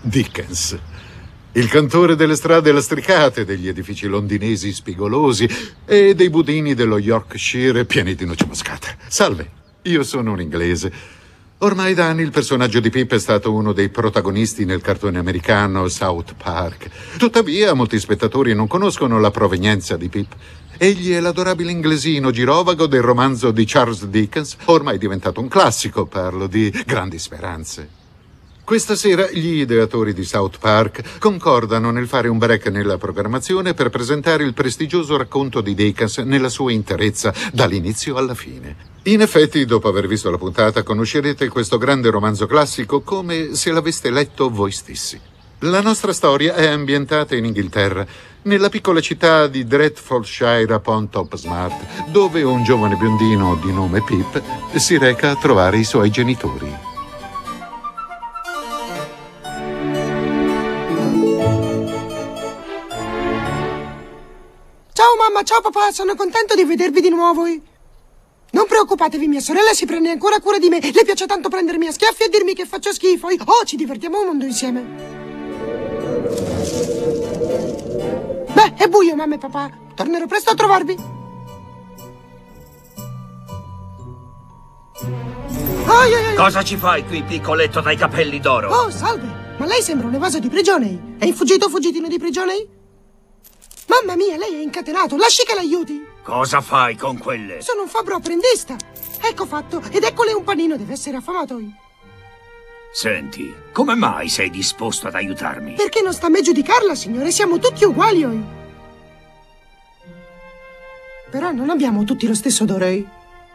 Dickens. Il cantore delle strade lastricate, degli edifici londinesi spigolosi e dei budini dello Yorkshire pieni di noce moscata. Salve, io sono un inglese. Ormai da anni il personaggio di Pip è stato uno dei protagonisti nel cartone americano South Park. Tuttavia, molti spettatori non conoscono la provenienza di Pip. Egli è l'adorabile inglesino girovago del romanzo di Charles Dickens, ormai diventato un classico, parlo di Grandi Speranze. Questa sera gli ideatori di South Park concordano nel fare un break nella programmazione per presentare il prestigioso racconto di Dickens nella sua interezza, dall'inizio alla fine. In effetti, dopo aver visto la puntata, conoscerete questo grande romanzo classico come se l'aveste letto voi stessi. La nostra storia è ambientata in Inghilterra, nella piccola città di Dretfordshire upon Topsmart, dove un giovane biondino di nome Pip si reca a trovare i suoi genitori. Ciao mamma, ciao papà, sono contento di vedervi di nuovo. Non preoccupatevi, mia sorella si prende ancora cura di me. Le piace tanto prendermi a schiaffi e dirmi che faccio schifo. Oh, ci divertiamo un mondo insieme. Beh, è buio, mamma e papà. Tornerò presto a trovarvi. Cosa ci fai qui, piccoletto dai capelli d'oro? Oh, salve. Ma lei sembra un evaso di prigione. È fuggitino di prigione? Mamma mia, lei è incatenato. Lasci che l'aiuti. Cosa fai con quelle? Sono un fabbro apprendista. Ecco fatto. Ed eccole un panino, deve essere affamato. Senti, come mai sei disposto ad aiutarmi? Perché non sta a me giudicarla, signore? Siamo tutti uguali. Però non abbiamo tutti lo stesso odore.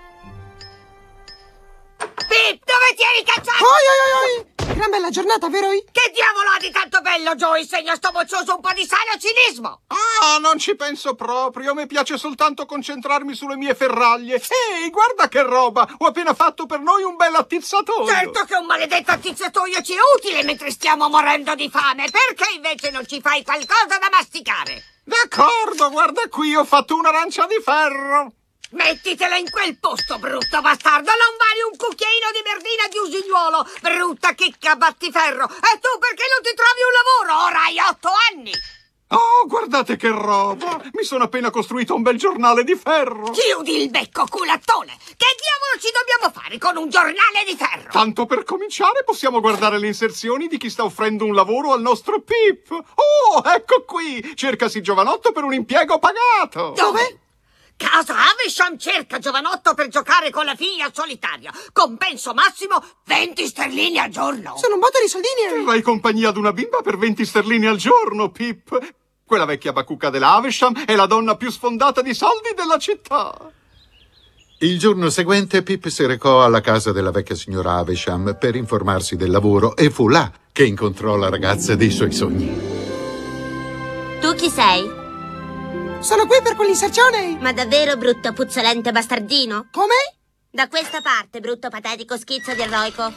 Pip, dove ti eri cacciato? Gran bella giornata, vero? Che diavolo ha di tanto bello, Joe? Insegna a sto moccioso un po' di sano cinismo. Ah, non ci penso proprio. Mi piace soltanto concentrarmi sulle mie ferraglie. Ehi, guarda che roba! Ho appena fatto per noi un bel attizzatoio. Certo che un maledetto attizzatoio ci è utile mentre stiamo morendo di fame. Perché invece non ci fai qualcosa da masticare? D'accordo, guarda qui, ho fatto un'arancia di ferro. Mettitela in quel posto, brutto bastardo! Non vali un cucchiaino di merdina di usignuolo! Brutta chicca battiferro! E tu perché non ti trovi un lavoro? Ora hai 8 anni! Oh, guardate che roba! Mi sono appena costruito un bel giornale di ferro! Chiudi il becco, culattone! Che diavolo ci dobbiamo fare con un giornale di ferro? Tanto per cominciare possiamo guardare le inserzioni di chi sta offrendo un lavoro al nostro Pip! Oh, ecco qui! Cercasi giovanotto per un impiego pagato! Dove? Casa Havisham cerca giovanotto per giocare con la figlia solitaria. Compenso massimo 20 sterline al giorno. Sono un botto di soldini. Terrai compagnia ad una bimba per 20 sterline al giorno, Pip. Quella vecchia bacucca della Havisham è la donna più sfondata di soldi della città. Il giorno seguente Pip si recò alla casa della vecchia signora Havisham per informarsi del lavoro e fu là che incontrò la ragazza dei suoi sogni. Tu chi sei? Sono qui per quell'inserzione. Ma davvero, brutto puzzolente bastardino? Come? Da questa parte, brutto patetico schizzo di eroico.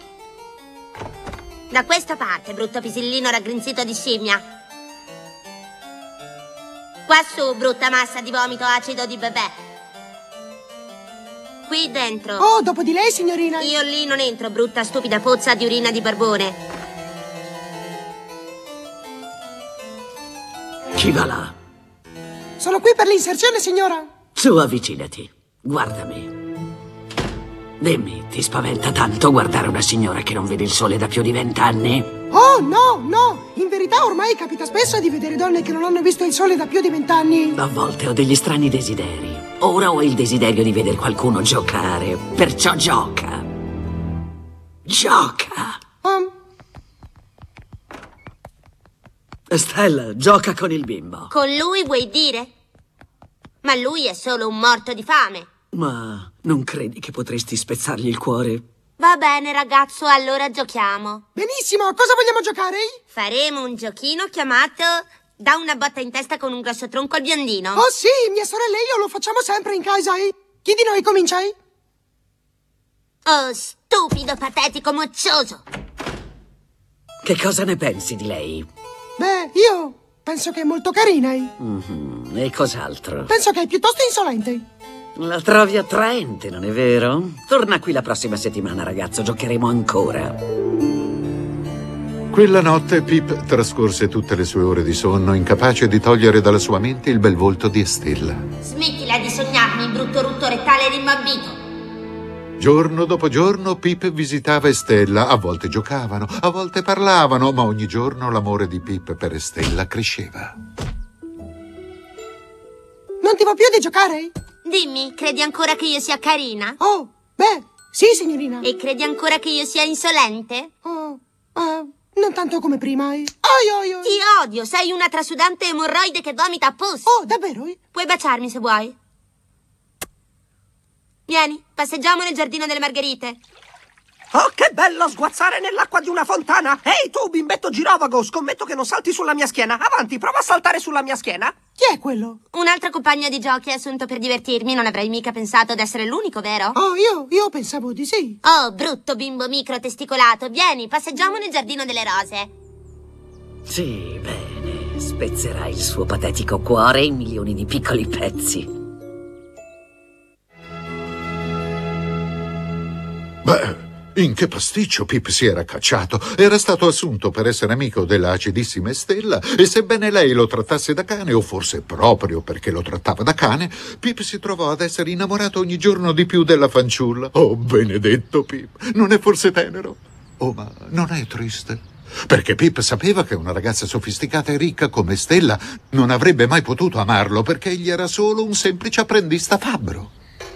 Da questa parte, brutto pisillino raggrinzito di scimmia. Qua su, brutta massa di vomito acido di bebè. Qui dentro. Oh, dopo di lei, signorina. Io lì non entro, brutta stupida pozza di urina di barbone. Chi va là? Sono qui per l'inserzione, signora. Su, avvicinati. Guardami. Dimmi, ti spaventa tanto guardare una signora che non vede il sole da più di 20 anni? Oh, no. In verità ormai capita spesso di vedere donne che non hanno visto il sole da più di 20 anni. A volte ho degli strani desideri. Ora ho il desiderio di vedere qualcuno giocare. Perciò gioca. Gioca. Stella, gioca con il bimbo. Con lui vuoi dire? Ma lui è solo un morto di fame. Ma non credi che potresti spezzargli il cuore? Va bene, ragazzo, allora giochiamo. Benissimo, cosa vogliamo giocare? Faremo un giochino chiamato Da una botta in testa con un grosso tronco al biondino. Oh sì, mia sorella e io lo facciamo sempre in casa. Chi di noi comincia? Oh, stupido, patetico, moccioso. Che cosa ne pensi di lei? Beh, io penso che è molto carina. E cos'altro? Penso che è piuttosto insolente. La trovi attraente, non è vero? Torna qui la prossima settimana, ragazzo, giocheremo ancora. Quella notte Pip trascorse tutte le sue ore di sonno, incapace di togliere dalla sua mente il bel volto di Estella. Smettila di sognarmi, brutto rutto rettale rimbambito. Giorno dopo giorno Pip visitava Estella, a volte giocavano, a volte parlavano, ma ogni giorno l'amore di Pip per Estella cresceva. Non ti va più di giocare? Dimmi, credi ancora che io sia carina? Oh, beh, sì, signorina. E credi ancora che io sia insolente? Oh, non tanto come prima. Oi. Ti odio, sei una trasudante emorroide che vomita a posto. Oh, davvero? Puoi baciarmi se vuoi. Vieni, passeggiamo nel giardino delle margherite. Oh, che bello sguazzare nell'acqua di una fontana! Ehi, tu, bimbetto girovago, scommetto che non salti sulla mia schiena. Avanti, prova a saltare sulla mia schiena. Chi è quello? Un altro compagno di giochi assunto per divertirmi. Non avrei mica pensato ad essere l'unico, vero? Oh, io pensavo di sì. Oh, brutto bimbo micro testicolato. Vieni, passeggiamo nel giardino delle rose. Sì, bene. Spezzerai il suo patetico cuore in milioni di piccoli pezzi. Beh, in che pasticcio Pip si era cacciato? Era stato assunto per essere amico della acidissima Estella e sebbene lei lo trattasse da cane, o forse proprio perché lo trattava da cane, Pip si trovò ad essere innamorato ogni giorno di più della fanciulla. Oh, benedetto Pip, non è forse tenero? Oh, ma non è triste? Perché Pip sapeva che una ragazza sofisticata e ricca come Estella non avrebbe mai potuto amarlo perché egli era solo un semplice apprendista fabbro.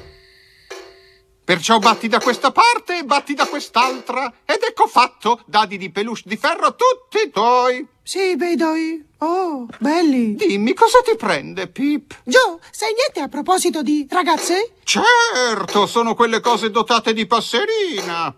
Perciò batti da questa parte e batti da quest'altra. Ed ecco fatto, dadi di peluche di ferro tutti tuoi. Sì, vedo. Oh, belli. Dimmi, cosa ti prende, Pip? Joe, sai niente a proposito di ragazze? Certo, sono quelle cose dotate di passerina.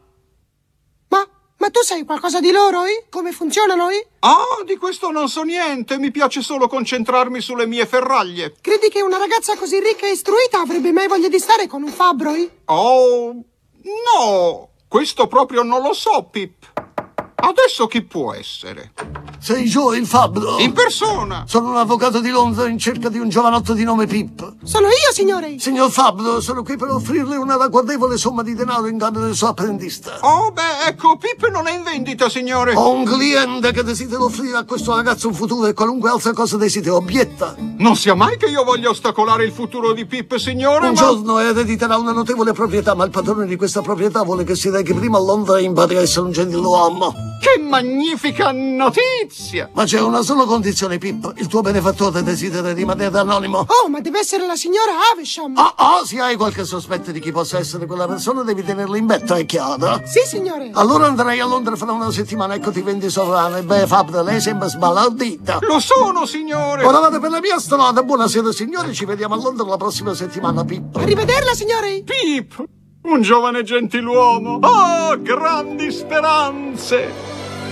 Ma tu sai qualcosa di loro? Come funzionano? Ah, di questo non so niente. Mi piace solo concentrarmi sulle mie ferraglie. Credi che una ragazza così ricca e istruita avrebbe mai voglia di stare con un fabbro? Oh, no. Questo proprio non lo so, Pip. Adesso chi può essere? Sei Joe il fabbro? In persona. Sono un avvocato di Londra in cerca di un giovanotto di nome Pip. Sono io, signore. Signor fabbro, sono qui per offrirle una ragguardevole somma di denaro in cambio del suo apprendista. Oh, beh, ecco, Pip non è in vendita, signore. Ho un cliente che desidera offrire a questo ragazzo un futuro e qualunque altra cosa desidera. Obietta. Non sia mai che io voglia ostacolare il futuro di Pip, signore, Un giorno erediterà una notevole proprietà, ma il padrone di questa proprietà vuole che si rechi prima a Londra e impari a essere un gentiluomo. Che magnifica notizia! Ma c'è una sola condizione, Pip. Il tuo benefattore desidera rimanere anonimo. Oh, ma deve essere la signora Havisham. Se hai qualche sospetto di chi possa essere quella persona, devi tenerla in betta, è chiaro? Sì, signore. Allora andrei a Londra fra una settimana, ecco ti vendi sovrane. Beh, fabbro, lei sembra sbalordita. Lo sono, signore! Ora vado per la mia strada. Buonasera, signori, ci vediamo a Londra la prossima settimana, Pip. Arrivederla, signore. Pip! Un giovane gentiluomo! Oh, grandi speranze!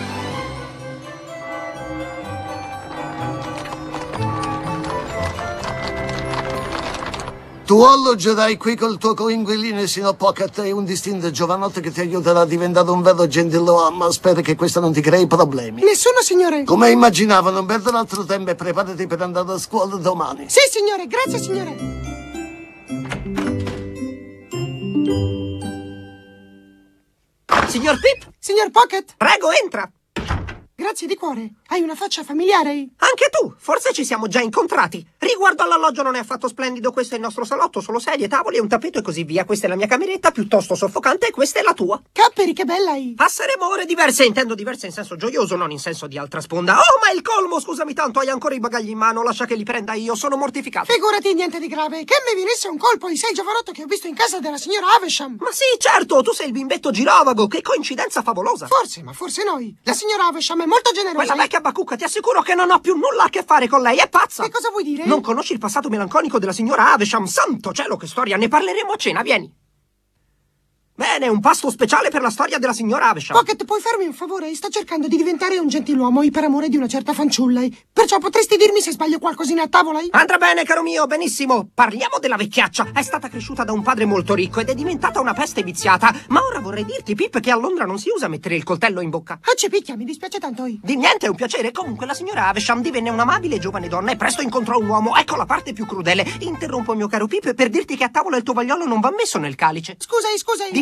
Tu alloggerai qui col tuo coinquilino sino a Pocket e un distinto giovanotto che ti aiuterà a diventare un vero gentiluomo. Spero che questo non ti crei problemi. Nessuno, signore. Come immaginavo, non perdere altro tempo e preparati per andare a scuola domani. Sì, signore, grazie, signore. Signor Pip? Signor Pocket? Prego, entra. Grazie di cuore. Hai una faccia familiare. Anche tu, forse ci siamo già incontrati. Riguardo all'alloggio non è affatto splendido, questo è il nostro salotto, solo sedie, tavoli e un tappeto e così via. Questa è la mia cameretta, piuttosto soffocante, e questa è la tua. Capperi, che bella hai. Passeremo ore diverse, intendo diverse in senso gioioso, non in senso di altra sponda. Oh, ma è il colmo, scusami tanto, hai ancora i bagagli in mano, lascia che li prenda io, sono mortificato. Figurati, niente di grave. Che mi venisse un colpo, sei il giovanotto che ho visto in casa della signora Havisham. Ma sì, certo, tu sei il bimbetto girovago, che coincidenza favolosa. Forse, ma forse noi. La signora Havisham è molto generosa. Quella vecchia bacucca, ti assicuro che non ho più nulla a che fare con lei, è pazza. Che cosa vuoi dire? Non conosci il passato melanconico della signora Havisham? Santo cielo, che storia, ne parleremo a cena, vieni. Bene, un pasto speciale per la storia della signora Havisham. Pocket, puoi farmi un favore? Sto cercando di diventare un gentiluomo per amore di una certa fanciulla. Perciò potresti dirmi se sbaglio qualcosina a tavola? Andrà bene, caro mio, benissimo. Parliamo della vecchiaccia. È stata cresciuta da un padre molto ricco ed è diventata una peste viziata. Ma ora vorrei dirti, Pip, che a Londra non si usa mettere il coltello in bocca. Ah, ci picchia, mi dispiace tanto. Di niente, è un piacere. Comunque la signora Havisham divenne un'amabile giovane donna e presto incontrò un uomo. Ecco la parte più crudele. Interrompo, mio caro Pip, per dirti che a tavola il tovagliolo non va messo nel calice. Scusa. Di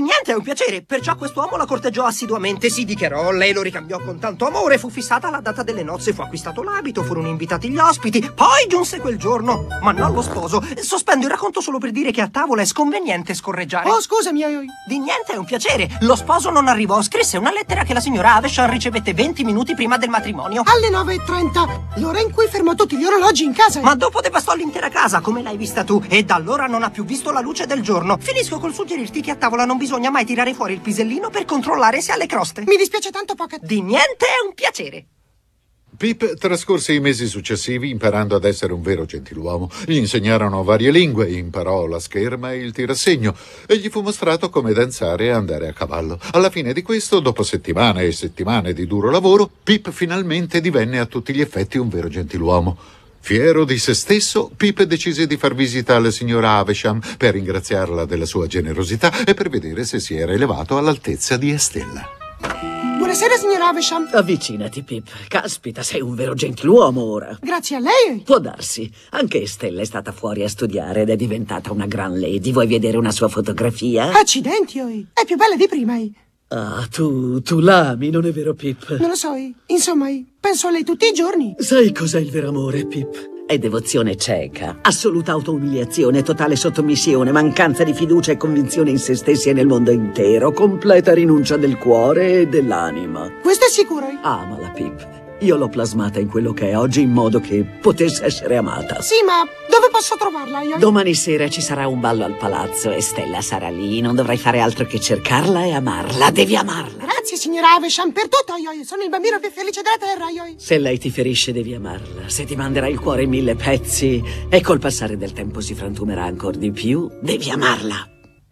niente, è un piacere. Perciò quest'uomo la corteggiò assiduamente, si dichiarò, lei lo ricambiò con tanto amore, fu fissata la data delle nozze, fu acquistato l'abito, furono invitati gli ospiti, poi giunse quel giorno, ma non lo sposo. Sospendo il racconto solo per dire che a tavola è sconveniente scorreggiare. Oh, scusami, Di niente, è un piacere. Lo sposo non arrivò, scrisse una lettera che la signora Havisham ricevette 20 minuti prima del matrimonio. Alle 9:30, l'ora in cui fermò tutti gli orologi in casa. Ma dopo devastò l'intera casa, come l'hai vista tu, e da allora non ha più visto la luce del giorno. Finisco col suggerirti che a tavola non bisogna mai tirare fuori il pisellino per controllare se ha le croste. Mi dispiace tanto, Pocket. Di niente, è un piacere. Pip trascorse i mesi successivi imparando ad essere un vero gentiluomo. Gli insegnarono varie lingue, imparò la scherma e il tirassegno e gli fu mostrato come danzare e andare a cavallo. Alla fine di questo, dopo settimane e settimane di duro lavoro, Pip finalmente divenne a tutti gli effetti un vero gentiluomo. Fiero di se stesso, Pip decise di far visita alla signora Havisham per ringraziarla della sua generosità e per vedere se si era elevato all'altezza di Estella. Buonasera, signora Havisham. Avvicinati, Pip. Caspita, sei un vero gentiluomo ora. Grazie a lei. Può darsi. Anche Estella è stata fuori a studiare ed è diventata una gran lady. Vuoi vedere una sua fotografia? Accidenti, è più bella di prima. Ah, tu l'ami, non è vero, Pip? Non lo so, insomma, penso a lei tutti i giorni. Sai cos'è il vero amore, Pip? È devozione cieca, assoluta autoumiliazione, totale sottomissione, mancanza di fiducia e convinzione in se stessi e nel mondo intero, completa rinuncia del cuore e dell'anima. Questo è sicuro. Amala, Pip. Io l'ho plasmata in quello che è oggi in modo che potesse essere amata. Sì, ma dove posso trovarla? Domani sera ci sarà un ballo al palazzo e Stella sarà lì. Non dovrai fare altro che cercarla e amarla. Devi amarla. Grazie, signora Havisham, per tutto. Sono il bambino più felice della terra. Se lei ti ferisce, devi amarla. Se ti manderà il cuore in 1000 pezzi e col passare del tempo si frantumerà ancora di più, devi amarla.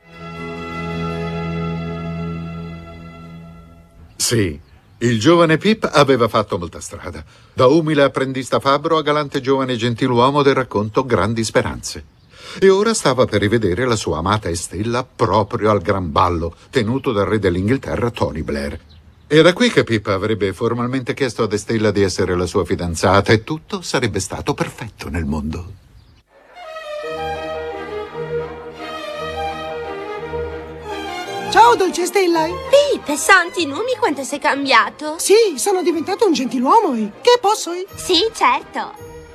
Sì. Il giovane Pip aveva fatto molta strada. Da umile apprendista fabbro a galante giovane gentiluomo del racconto Grandi Speranze. E ora stava per rivedere la sua amata Estella proprio al gran ballo, tenuto dal re dell'Inghilterra Tony Blair. Era qui che Pip avrebbe formalmente chiesto ad Estella di essere la sua fidanzata e tutto sarebbe stato perfetto nel mondo. Ciao, dolce Stella. Pip, santi numi quanto sei cambiato. Sì, sono diventato un gentiluomo. Che posso? Sì, certo.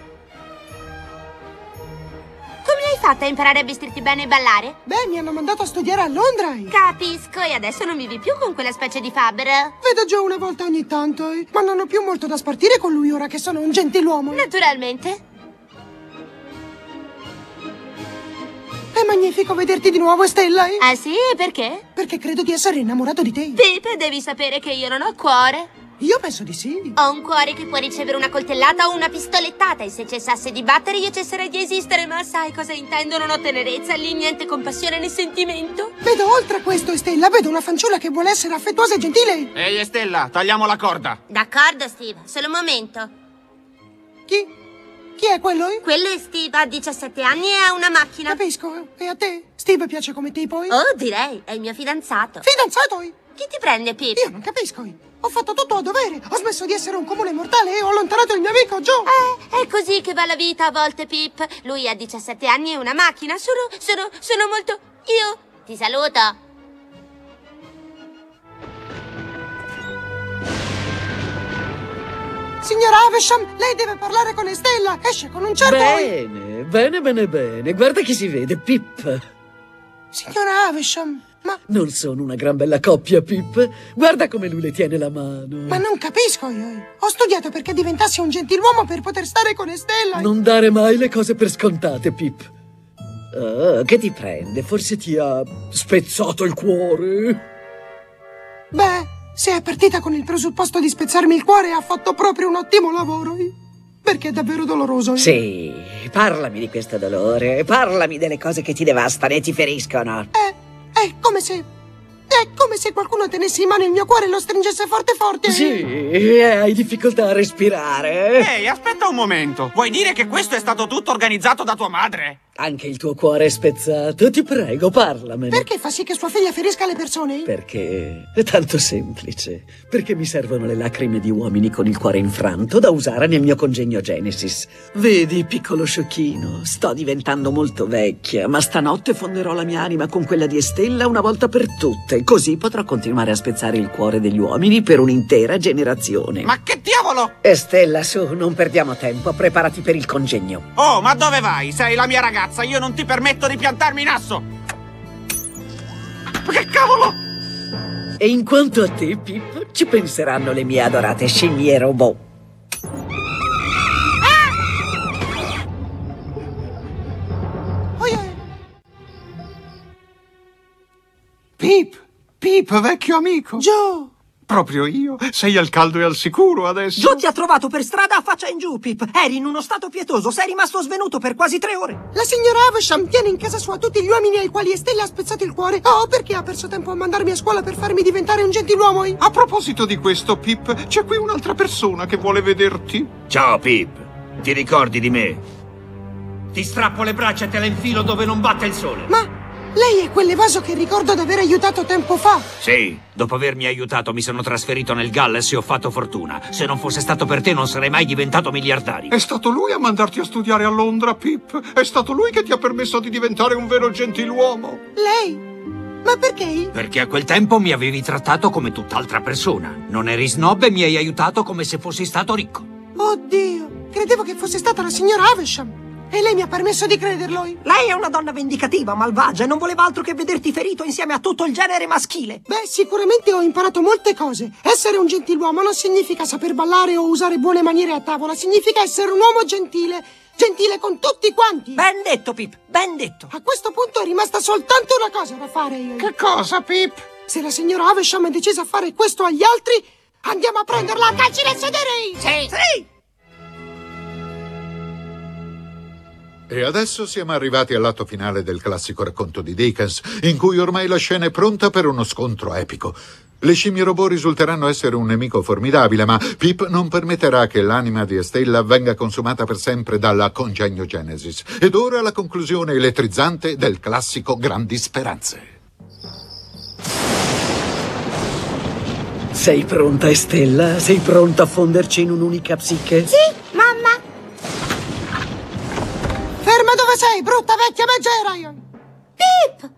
Come hai fatto a imparare a vestirti bene e ballare? Beh, mi hanno mandato a studiare a Londra. Capisco, e adesso non vivi più con quella specie di fabbro? Vedo Joe una volta ogni tanto, ma non ho più molto da spartire con lui ora che sono un gentiluomo. Naturalmente. È magnifico vederti di nuovo, Stella. Ah sì? E perché? Perché credo di essere innamorato di te. Pip, devi sapere che io non ho cuore. Io penso di sì. Ho un cuore che può ricevere una coltellata o una pistolettata e se cessasse di battere io cesserei di esistere, ma sai cosa intendo? Non ho tenerezza, lì niente compassione né sentimento. Vedo oltre questo, Stella, vedo una fanciulla che vuole essere affettuosa e gentile. Ehi, Estella, tagliamo la corda. D'accordo, Steve, solo un momento. Chi è quello? Quello è Steve, ha 17 anni e ha una macchina. Capisco. E a te? Steve piace come tipo? Oh, direi, è il mio fidanzato. Fidanzato? Chi ti prende, Pip? Io non capisco. Ho fatto tutto a dovere. Ho smesso di essere un comune mortale e ho allontanato il mio amico Joe. È così che va la vita a volte, Pip. Lui ha 17 anni e una macchina. Sono molto... Io ti saluto. Signora Havisham, lei deve parlare con Estella. Esce con un certo... Bene. Guarda chi si vede, Pip. Signora Havisham, ma... Non sono una gran bella coppia, Pip. Guarda come lui le tiene la mano. Ma non capisco io. Ho studiato perché diventassi un gentiluomo per poter stare con Estella. Non dare mai le cose per scontate, Pip. Che ti prende? Forse ti ha spezzato il cuore? Beh... Se è partita con il presupposto di spezzarmi il cuore, ha fatto proprio un ottimo lavoro. Perché è davvero doloroso. Sì, parlami di questo dolore. Parlami delle cose che ti devastano e ti feriscono. È come se qualcuno tenesse in mano il mio cuore e lo stringesse forte forte. Sì, hai difficoltà a respirare. Ehi, aspetta un momento. Vuoi dire che questo è stato tutto organizzato da tua madre? Anche il tuo cuore è spezzato. Ti prego, parlamene. Perché fa sì che sua figlia ferisca le persone? Perché è tanto semplice. Perché mi servono le lacrime di uomini con il cuore infranto da usare nel mio congegno Genesis. Vedi, piccolo sciocchino, sto diventando molto vecchia, ma stanotte fonderò la mia anima con quella di Estella una volta per tutte. Così potrò continuare a spezzare il cuore degli uomini per un'intera generazione. Ma che diavolo? Estella, su, non perdiamo tempo. Preparati per il congegno. Oh, ma dove vai? Sei la mia ragazza. Io non ti permetto di piantarmi in asso! Che cavolo! E in quanto a te, Pip, ci penseranno le mie adorate scimmie robot. Pip, vecchio amico. Joe! Proprio io? Sei al caldo e al sicuro adesso? Joe ti ha trovato per strada a faccia in giù, Pip. Eri in uno stato pietoso, sei rimasto svenuto per quasi 3 ore. La signora Havisham tiene in casa sua tutti gli uomini ai quali Estella ha spezzato il cuore. Oh, perché ha perso tempo a mandarmi a scuola per farmi diventare un gentiluomo? A proposito di questo, Pip, c'è qui un'altra persona che vuole vederti. Ciao, Pip. Ti ricordi di me? Ti strappo le braccia e te le infilo dove non batte il sole. Ma lei è quell'evaso che ricordo d'aver aiutato tempo fa. Sì, dopo avermi aiutato mi sono trasferito nel Galles e ho fatto fortuna. Se non fosse stato per te non sarei mai diventato miliardario. È stato lui a mandarti a studiare a Londra, Pip. È stato lui che ti ha permesso di diventare un vero gentiluomo. Lei? Ma perché? Perché a quel tempo mi avevi trattato come tutt'altra persona. Non eri snob e mi hai aiutato come se fossi stato ricco. Oddio, credevo che fosse stata la signora Havisham. E lei mi ha permesso di crederlo. Lei è una donna vendicativa, malvagia, e non voleva altro che vederti ferito insieme a tutto il genere maschile. Beh, sicuramente ho imparato molte cose. Essere un gentiluomo non significa saper ballare o usare buone maniere a tavola. Significa essere un uomo gentile. Gentile con tutti quanti. Ben detto, Pip, ben detto. A questo punto è rimasta soltanto una cosa da fare io. Che cosa, Pip? Se la signora Havisham è decisa a fare questo agli altri, andiamo a prenderla a calci nel sedere. Sì, sì. E adesso siamo arrivati all'atto finale del classico racconto di Dickens, in cui ormai la scena è pronta per uno scontro epico. Le scimmie robot risulteranno essere un nemico formidabile, ma Pip non permetterà che l'anima di Estella venga consumata per sempre dalla congegno Genesis. Ed ora la conclusione elettrizzante del classico Grandi Speranze. Sei pronta, Estella? Sei pronta a fonderci in un'unica psiche? Sì, mamma. Ferma dove sei, brutta vecchia megera! Pip!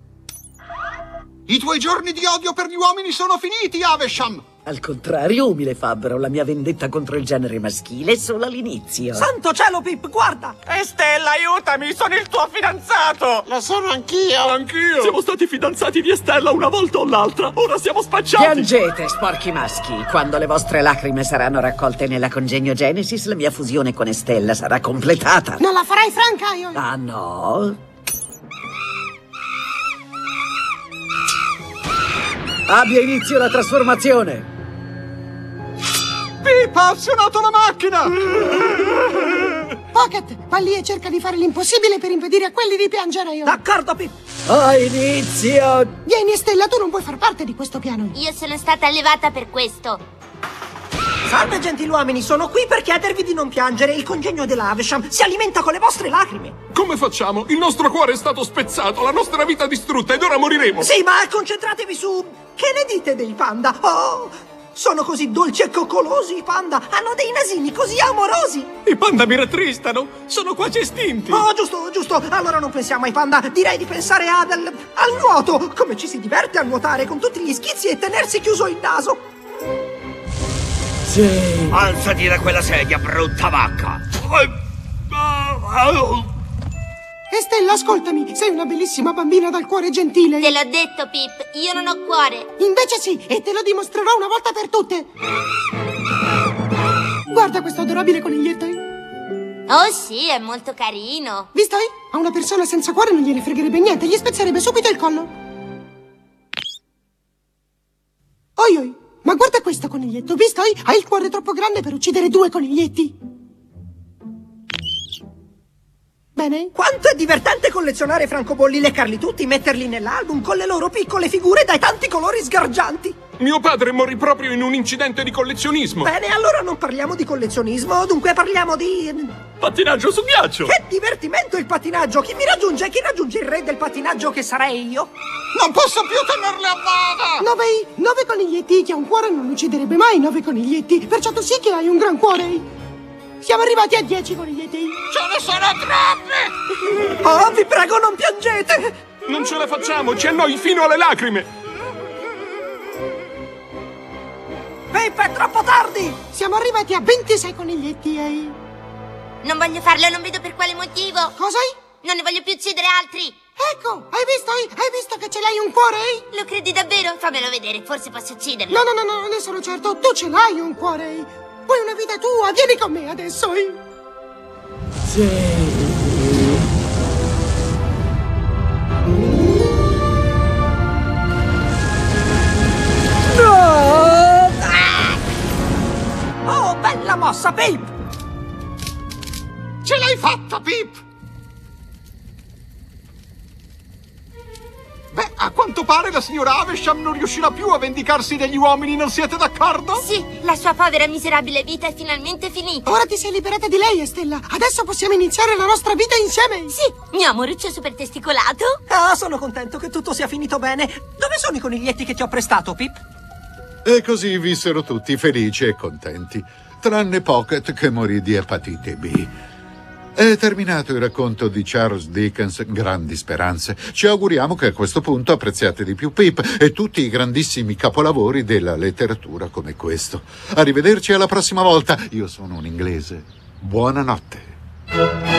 I tuoi giorni di odio per gli uomini sono finiti, Havisham! Al contrario, umile fabbro, la mia vendetta contro il genere maschile è solo all'inizio. Santo cielo, Pip, guarda! Estella, aiutami, sono il tuo fidanzato! Lo sono anch'io. Anch'io! Siamo stati fidanzati di Estella una volta o l'altra, ora siamo spacciati! Piangete, sporchi maschi! Quando le vostre lacrime saranno raccolte nella congegno Genesis, la mia fusione con Estella sarà completata. Non la farai franca, io! Ah, no? Abbia inizio la trasformazione! Pip ha azionato la macchina! Pocket, va lì e cerca di fare l'impossibile per impedire a quelli di piangere, io! D'accordo, Pip! A inizio! Vieni, Estella, tu non puoi far parte di questo piano. Io sono stata allevata per questo. Salve, gentiluomini, sono qui per chiedervi di non piangere. Il congegno della Havisham si alimenta con le vostre lacrime. Come facciamo? Il nostro cuore è stato spezzato, la nostra vita distrutta ed ora moriremo! Sì, ma concentratevi su... Che ne dite dei panda? Oh, sono così dolci e coccolosi i panda. Hanno dei nasini così amorosi. I panda mi rattristano, sono quasi estinti! Oh, giusto, giusto. Allora non pensiamo ai panda. Direi di pensare al nuoto. Come ci si diverte a nuotare con tutti gli schizzi e tenersi chiuso il naso. Sì. Alzati da quella sedia, brutta vacca! Estella, ascoltami, sei una bellissima bambina dal cuore gentile. Te l'ho detto, Pip, io non ho cuore. Invece sì, e te lo dimostrerò una volta per tutte. Guarda questo adorabile coniglietto. Oh sì, è molto carino. Visto? A una persona senza cuore non gliene fregherebbe niente, gli spezzerebbe subito il collo. Oi oi, ma guarda questo coniglietto, visto? Ha il cuore troppo grande per uccidere 2 coniglietti. Bene? Quanto è divertente collezionare francobolli, leccarli tutti, metterli nell'album con le loro piccole figure dai tanti colori sgargianti. Mio padre morì proprio in un incidente di collezionismo. Bene, allora non parliamo di collezionismo, dunque parliamo di... Pattinaggio su ghiaccio. Che divertimento il pattinaggio! Chi mi raggiunge? Chi raggiunge il re del pattinaggio che sarei io? Non posso più tenerle a bada! 9 coniglietti, chi ha un cuore non ucciderebbe mai 9 coniglietti, perciò tu sì che hai un gran cuore. Siamo arrivati a 10 coniglietti. Ce ne sono troppi! Oh, vi prego, non piangete! Non ce la facciamo, ci annoi fino alle lacrime. Pip, è troppo tardi! Siamo arrivati a 26 coniglietti, ehi. Non voglio farlo, non vedo per quale motivo. Cosa? Non ne voglio più uccidere altri. Ecco, hai visto che ce l'hai un cuore? Lo credi davvero? Fammelo vedere, forse posso ucciderlo. No, ne sono certo, tu ce l'hai un cuore. Vuoi una vita tua? Vieni con me adesso. Sì. Oh, bella mossa, Pip! Ce l'hai fatta, Pip! Beh, a quanto pare la signora Havisham non riuscirà più a vendicarsi degli uomini, non siete d'accordo? Sì, la sua povera miserabile vita è finalmente finita. Ora ti sei liberata di lei, Estella. Adesso possiamo iniziare la nostra vita insieme. Sì, mio amoruccio super testicolato. Ah, sono contento che tutto sia finito bene. Dove sono i coniglietti che ti ho prestato, Pip? E così vissero tutti felici e contenti, tranne Pocket che morì di epatite B. È terminato il racconto di Charles Dickens, Grandi Speranze. Ci auguriamo che a questo punto apprezziate di più Pip e tutti i grandissimi capolavori della letteratura come questo. Arrivederci alla prossima volta. Io sono un inglese. Buonanotte.